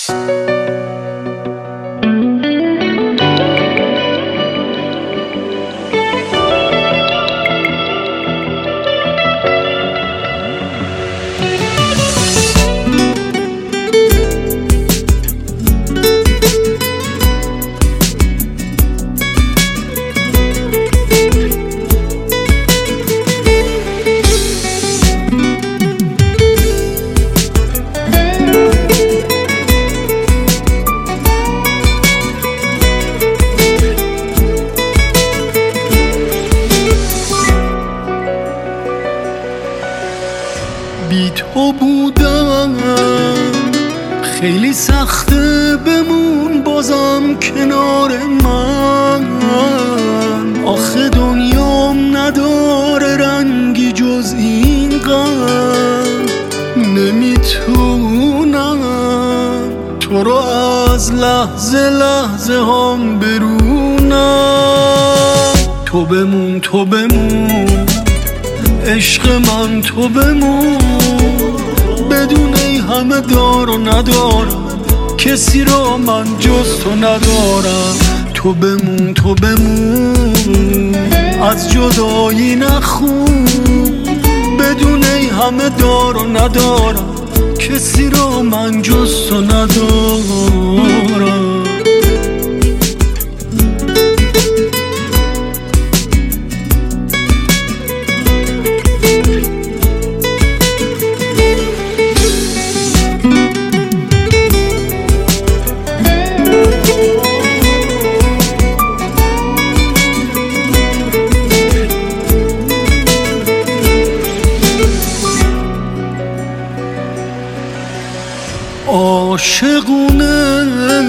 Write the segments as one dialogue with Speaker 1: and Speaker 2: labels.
Speaker 1: بی تو بودم خیلی سخته، بمون بازم کنار من. آخه دنیام نداره رنگی جز این غم. نمیتونم تو رو از لحظه لحظه هم برونم. تو بمون تو بمون عشق من، تو بمون بدون این همه دار و ندارم، کسی رو من جز تو ندارم. تو بمون تو بمون از جدایی نخون، بدون این همه دار و ندارم، کسی رو من جز تو ندارم. عاشقونه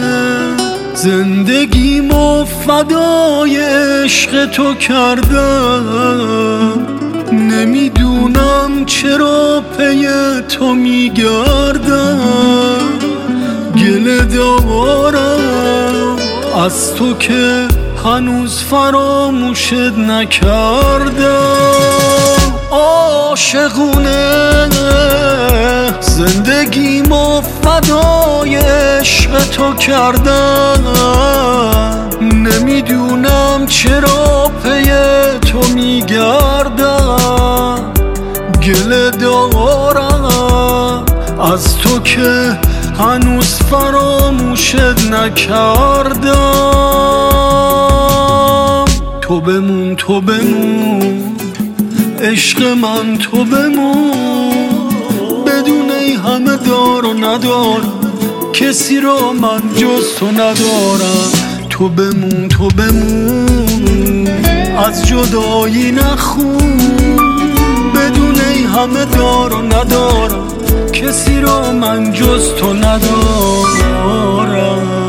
Speaker 1: زندگیمو فدای عشق تو کردم. نمیدونم چرا پی تو میگردم. گله دارم از تو که هنوز فراموشت نکردم. عاشقونه زندگیمو فدای عشق تو کردم. نمیدونم چرا پی تو میگردم. گله دارم از تو که هنوز فراموشت نکردم. تو بمون تو بمون عشق من، تو بمون بدون این همه دار و ندارم، کسی رو من جز تو ندارم. تو بمون تو بمون از جدایی نخون، بدون این همه دار و ندارم، کسی رو من جز تو ندارم.